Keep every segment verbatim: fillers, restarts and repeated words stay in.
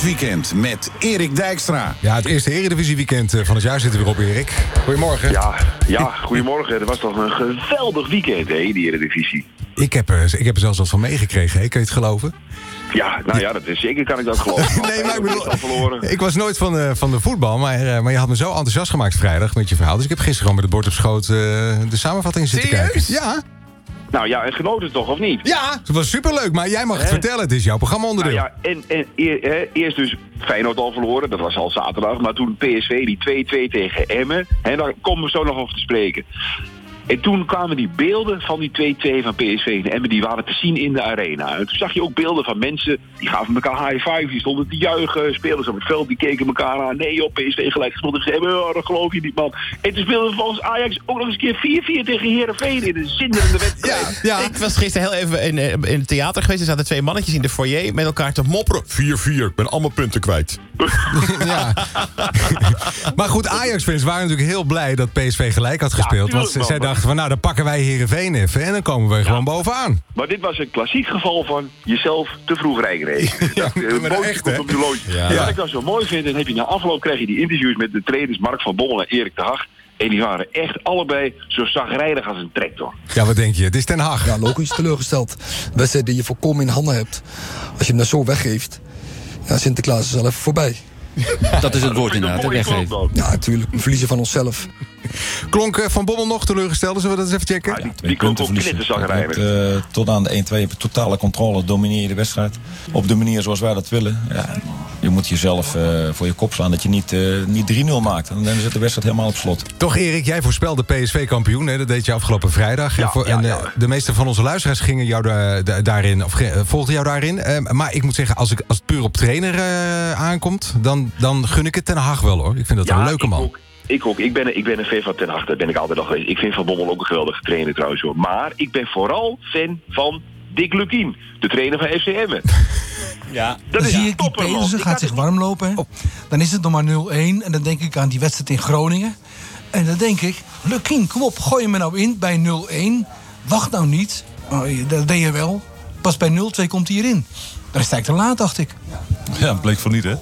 Sportweekend met Erik Dijkstra. Ja, het eerste Eredivisie-weekend van het jaar zitten we weer op, Erik. Goedemorgen. Ja, ja, goedemorgen. Het was toch een geweldig weekend, hè, die Eredivisie. Ik heb, er, ik heb er zelfs wat van meegekregen, hè? Kun je het geloven? Ja, nou ja, dat is, zeker kan ik dat geloven. Nee, maar ik bedoel, ik was nooit van de, van de voetbal, maar, maar je had me zo enthousiast gemaakt vrijdag met je verhaal. Dus ik heb gisteren gewoon met het bord op schoot uh, de samenvatting zitten Serieus? kijken. Ja. Nou ja, en genoten toch, of niet? Ja, het was superleuk, maar jij mag het Hè? vertellen. Het is jouw programma-onderdeel. Nou ja, en, en eer, hè, eerst dus Feyenoord al verloren, dat was al zaterdag. Maar toen P S V die twee-twee tegen Emmen, hè, daar komen we zo nog over te spreken. En toen kwamen die beelden van die twee-twee van P S V en Emmen, die waren te zien in de arena. En toen zag je ook beelden van mensen, die gaven elkaar high five, die stonden te juichen. Spelers op het veld, die keken elkaar aan. Nee joh, P S V gelijk gespeeld tegen Emmen, oh, dat geloof je niet, man. En toen speelden we volgens Ajax ook nog eens een keer vier-vier tegen Heerenveen in een zinderende wedstrijd. Ja, ja. Ik was gisteren heel even in, in het theater geweest. Er zaten twee mannetjes in de foyer met elkaar te mopperen. vier-vier, ik ben allemaal punten kwijt. Ja. Maar goed, Ajax-fans waren natuurlijk heel blij dat P S V gelijk had gespeeld. Ja, want tuurlijk, zij man. dachten van, nou, dan pakken wij Heerenveen even en dan komen we gewoon bovenaan. Maar dit was een klassiek geval van jezelf te vroeg rijk rekenen. Ja, Dat, eh, maar bootje echt, komt hè? op je loodje. Ja. En wat ik dan zo mooi vind, dan heb je na afloop krijg je die interviews met de trainers Mark van Bommel en Erik de Hag. En die waren echt allebei zo zagrijnig als een tractor. Ja, wat denk je? Het is Ten Hag. Ja, logisch teleurgesteld. Wedstrijd die je volkomen in handen hebt. Als je hem dat zo weggeeft, ja, Sinterklaas is al even voorbij. Dat is het woord vind ik inderdaad, een hè, mooie weggeven. quote, man. Ja, natuurlijk. We verliezen van onszelf. Klonk uh, Van Bommel nog teleurgesteld? Zullen we dat eens even checken? Ja, die die klonk ook knetterzagrijnig. Uh, tot aan de één-twee heb je totale controle, domineer je de wedstrijd. Op de manier zoals wij dat willen. Ja, je moet jezelf uh, voor je kop slaan dat je niet, uh, niet drie nul maakt. En dan zit de wedstrijd helemaal op slot. Toch, Erik, jij voorspelde P S V kampioen. Hè? Dat deed je afgelopen vrijdag. Ja, en voor, ja, en, uh, ja. de meeste van onze luisteraars gingen jou da- da- daarin, of ge- volgden jou daarin. Uh, maar ik moet zeggen, als, ik, als het puur op trainer uh, aankomt, dan, dan gun ik het Ten Hag wel, hoor. Ik vind dat Ja, een leuke ik man. Ook, ik ook. Ik ben, ik ben een fan van Ten Hag. Dat ben ik altijd al geweest. Ik vind Van Bommel ook een geweldige trainer trouwens, hoor. Maar ik ben vooral fan van Dick Lukien, de trainer van F C Emmen. Ja. Dat Dan is zie een ik die topper, man. Pedersen Ik gaat had zich het- warm lopen. Hè? Dan is het nog maar nul-één. En dan denk ik aan die wedstrijd in Groningen. En dan denk ik, Lukien, kom op, gooi hem er nou in bij nul-één. Wacht nou niet. Oh, dat deed je wel. Pas bij nul-twee komt hij erin. Dan is het eigenlijk te laat, dacht ik. Ja, bleek van niet, hè?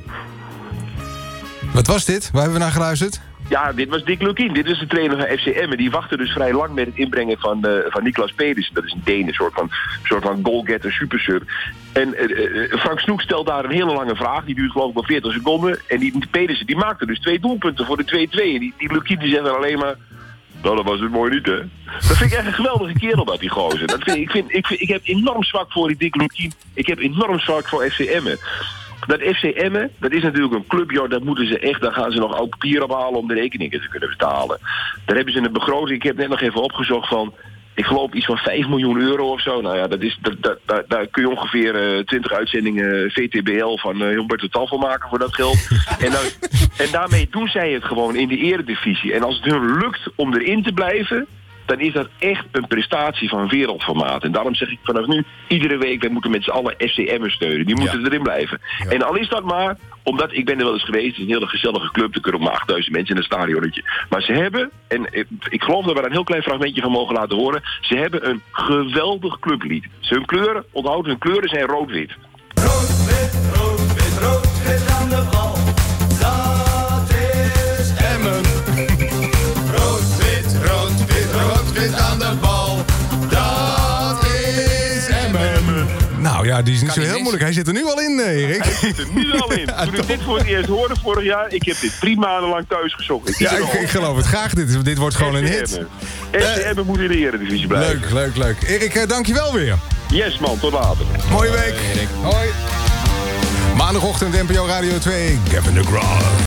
Wat was dit? Waar hebben we naar geluisterd? Ja, dit was Dick Lukien. Dit is de trainer van F C Emmen. Die wachtte dus vrij lang met het inbrengen van, uh, van Niklas Pedersen. Dat is een Deen, een soort van, soort van goalgetter, supersub. En uh, uh, Frank Snoek stelt daar een hele lange vraag. Die duurt geloof ik wel veertig seconden. En die Pedersen die maakte dus twee doelpunten voor de twee-twee. En die, die Lukien die zegt dan alleen maar... Nou, dat was het mooi niet, hè? Dat vind ik echt een geweldige kerel, dat die gozer. Dat vind, ik, vind, ik, vind, ik heb enorm zwak voor die Dick Lukien. Ik heb enorm zwak voor F C Emmen. Dat F C Emmen, dat is natuurlijk een club, joh, dat moeten ze echt, daar gaan ze nog oud papier ophalen om de rekeningen te kunnen betalen. Daar hebben ze een begroting, ik heb net nog even opgezocht van, ik geloof iets van vijf miljoen euro of zo. Nou ja, dat is, dat, dat, dat, daar kun je ongeveer uh, twintig uitzendingen V T B L van uh, Humberto Tafel maken voor dat geld. en, dan, en daarmee doen zij het gewoon in de eredivisie. En als het hun lukt om erin te blijven, dan is dat echt een prestatie van wereldformaat. En daarom zeg ik vanaf nu, iedere week, wij moeten met z'n allen F C Emmen steunen. Die moeten Ja. erin blijven. Ja. En al is dat maar, omdat, ik ben er wel eens geweest, het is een hele gezellige club, er kunnen ook maar achtduizend mensen in een stadionnetje. Maar ze hebben, en ik geloof dat we daar een heel klein fragmentje van mogen laten horen, ze hebben een geweldig clublied. Hun kleuren, onthoud, hun kleuren zijn rood-wit. Rood-wit, rood-wit, rood-wit aan de bal. Dat is Emmen. Rood-wit, rood-wit, rood-wit aan de bal. Dat is Emmen. Nou ja, die is niet Kan zo niet heel mis. moeilijk. Hij zit er nu al in, eh, Erik. Hij zit er nu al in. Toen ik dit voor het eerst hoorde vorig jaar, ik heb dit drie maanden lang thuis gezocht. Ik Ja, ik, ik geloof het graag. Dit, is- dit wordt gewoon een hit. F C Emmen moet in de eredivisie blijven. Leuk, leuk, leuk. Erik, uh, dankjewel weer. Yes man, tot later. Mooie week. Hoi. Maandagochtend N P O Radio twee. Gavin DeGraw.